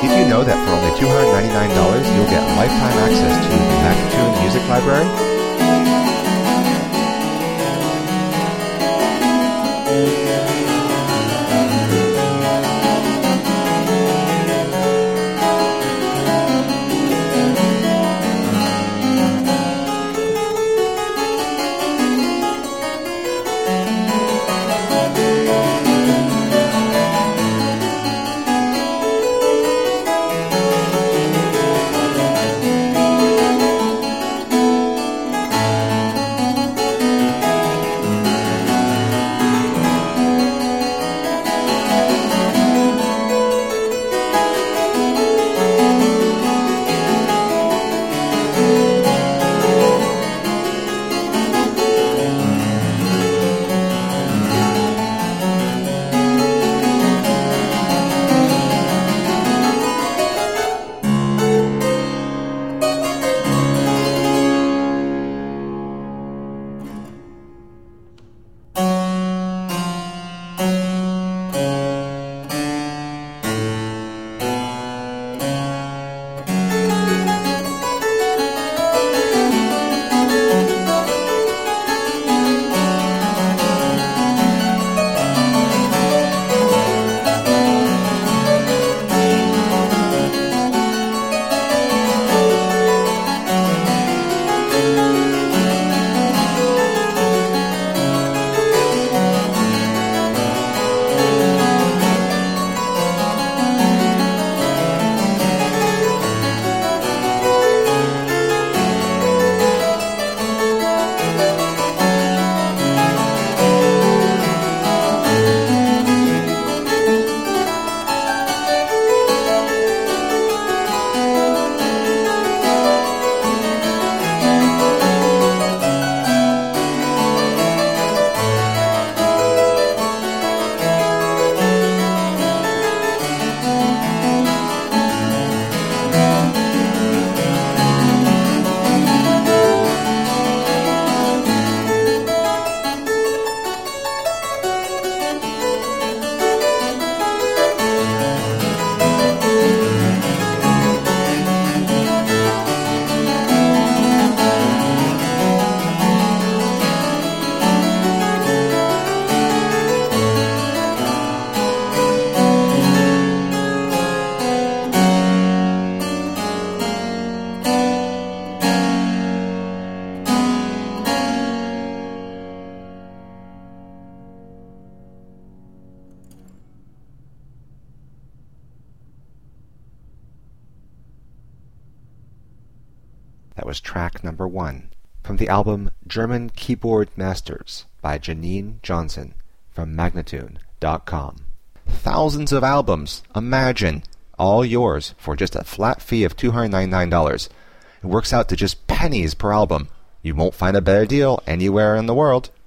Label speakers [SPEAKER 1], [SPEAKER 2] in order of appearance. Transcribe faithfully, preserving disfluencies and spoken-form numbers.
[SPEAKER 1] Did you know that for only two hundred ninety-nine dollars you'll get lifetime access to the Magnatune Music Library? That was track number one from the album German Keyboard Masters by Janine Johnson from Magnatune dot com. Thousands of albums, imagine, all yours for just a flat fee of two hundred ninety-nine dollars. It works out to just pennies per album. You won't find a better deal anywhere in the world.